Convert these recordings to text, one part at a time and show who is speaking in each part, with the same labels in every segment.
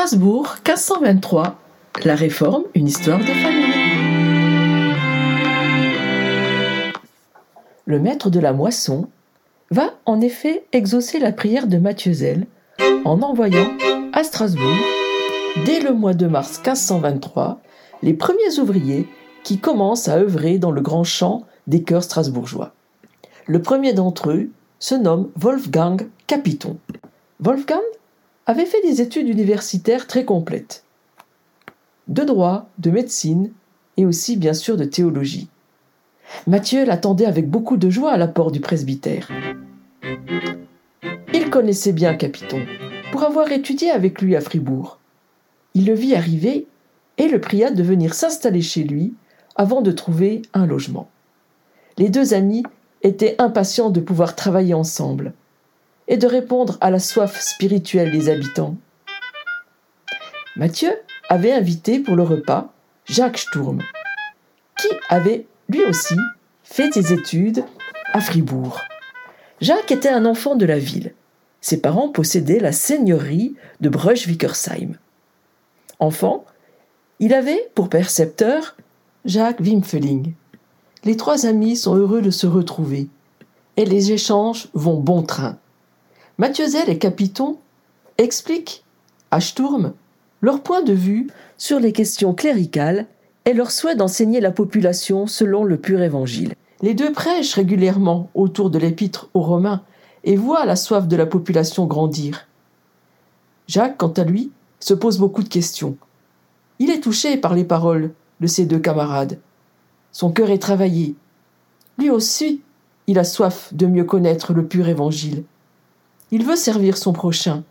Speaker 1: Strasbourg, 1523, la Réforme, une histoire de famille. Le maître de la moisson va en effet exaucer la prière de Mathieuzel en envoyant à Strasbourg, dès le mois de mars 1523, les premiers ouvriers qui commencent à œuvrer dans le grand champ des chœurs strasbourgeois. Le premier d'entre eux se nomme Wolfgang Capiton. Wolfgang avait fait des études universitaires très complètes, de droit, de médecine et aussi bien sûr de théologie. Mathieu l'attendait avec beaucoup de joie à la porte du presbytère. Il connaissait bien Capiton pour avoir étudié avec lui à Fribourg. Il le vit arriver et le pria de venir s'installer chez lui avant de trouver un logement. Les deux amis étaient impatients de pouvoir travailler ensemble et de répondre à la soif spirituelle des habitants. Mathieu avait invité pour le repas Jacques Sturm, qui avait lui aussi fait des études à Fribourg. Jacques était un enfant de la ville. Ses parents possédaient la seigneurie de Breusch-Wickersheim. Enfant, il avait pour percepteur Jacques Wimpfeling. Les trois amis sont heureux de se retrouver et les échanges vont bon train. Mathieuzel et Capiton expliquent à Sturm leur point de vue sur les questions cléricales et leur souhait d'enseigner la population selon le pur évangile. Les deux prêchent régulièrement autour de l'épître aux Romains et voient la soif de la population grandir. Jacques, quant à lui, se pose beaucoup de questions. Il est touché par les paroles de ses deux camarades. Son cœur est travaillé. Lui aussi, il a soif de mieux connaître le pur évangile. Il veut servir son prochain.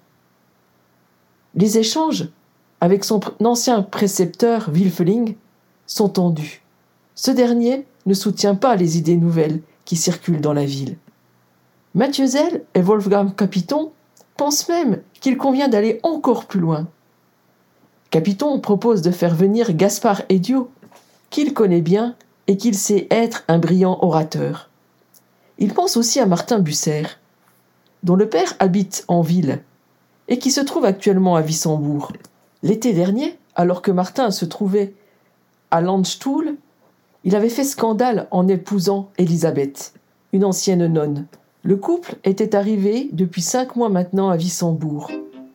Speaker 1: Les échanges avec son ancien précepteur Wimpfeling sont tendus. Ce dernier ne soutient pas les idées nouvelles qui circulent dans la ville. Mathieuzel et Wolfgang Capiton pensent même qu'il convient d'aller encore plus loin. Capiton propose de faire venir Gaspard Hédiot, qu'il connaît bien et qu'il sait être un brillant orateur. Il pense aussi à Martin Bucer, dont le père habite en ville et qui se trouve actuellement à Wissembourg. L'été dernier, alors que Martin se trouvait à Landstuhl, il avait fait scandale en épousant Élisabeth, une ancienne nonne. Le couple était arrivé depuis 5 mois maintenant à Wissembourg.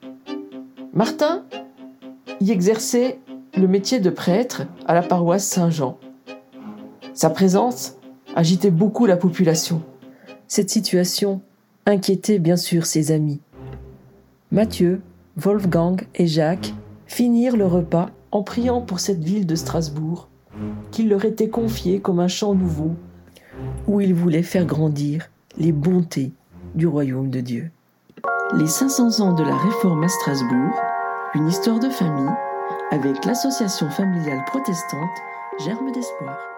Speaker 1: Martin y exerçait le métier de prêtre à la paroisse Saint-Jean. Sa présence agitait beaucoup la population. Cette situation inquiétait bien sûr ses amis. Mathieu, Wolfgang et Jacques finirent le repas en priant pour cette ville de Strasbourg, qu'il leur était confiée comme un champ nouveau, où ils voulaient faire grandir les bontés du royaume de Dieu. Les 500 ans de la Réforme à Strasbourg, une histoire de famille, avec l'association familiale protestante Germe d'Espoir.